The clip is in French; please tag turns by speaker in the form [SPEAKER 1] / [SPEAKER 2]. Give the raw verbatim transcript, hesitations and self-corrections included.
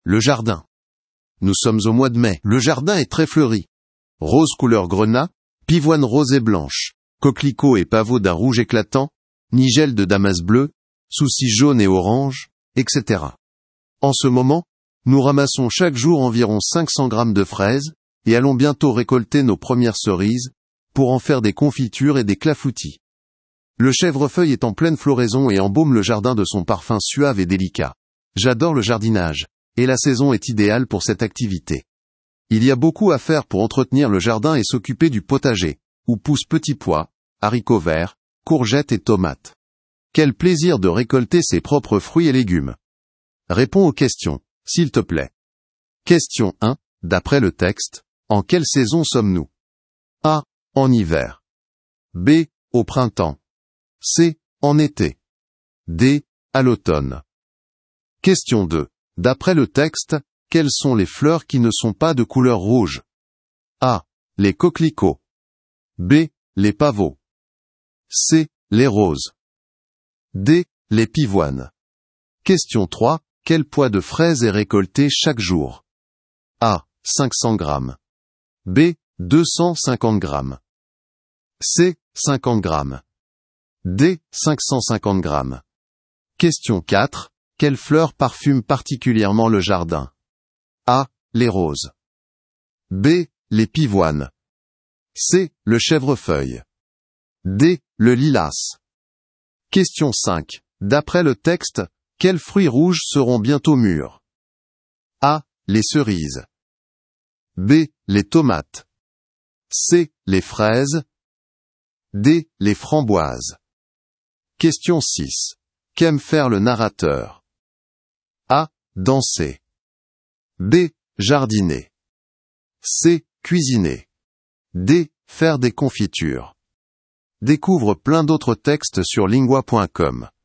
[SPEAKER 1] Le jardin. Nous sommes au mois de mai. Le jardin est très fleuri. Rose couleur grenat, pivoine rose et blanche, coquelicots et pavots d'un rouge éclatant, nigelle de damas bleu, soucis jaunes et orange, et cetera. En ce moment, nous ramassons chaque jour environ cinq cents grammes de fraises, et allons bientôt récolter nos premières cerises, pour en faire des confitures et des clafoutis. Le chèvrefeuille est en pleine floraison et embaume le jardin de son parfum suave et délicat. J'adore le jardinage, et la saison est idéale pour cette activité. Il y a beaucoup à faire pour entretenir le jardin et s'occuper du potager, où poussent petits pois, haricots verts, courgettes et tomates. Quel plaisir de récolter ses propres fruits et légumes. Réponds aux questions, s'il te plaît. Question un. D'après le texte, en quelle saison sommes-nous? A. En hiver. B. Au printemps. C. En été. D. À l'automne. Question deux. D'après le texte, quelles sont les fleurs qui ne sont pas de couleur rouge? A. Les coquelicots. B. Les pavots. C. Les roses. D. Les pivoines. Question trois. Quel poids de fraises est récolté chaque jour? A. cinq cents grammes. B. deux cent cinquante grammes. C. cinquante grammes. D. cinq cent cinquante grammes. Question quatre. Quelles fleurs parfument particulièrement le jardin? A. Les roses. B. Les pivoines. C. Le chèvrefeuille. D. Le lilas. Question cinq. D'après le texte, quels fruits rouges seront bientôt mûrs? A. Les cerises. B. Les tomates. C. Les fraises. D. Les framboises. Question six. Qu'aime faire le narrateur? A. Danser. B. Jardiner. C. Cuisiner. D. Faire des confitures. Découvre plein d'autres textes sur lingua point com.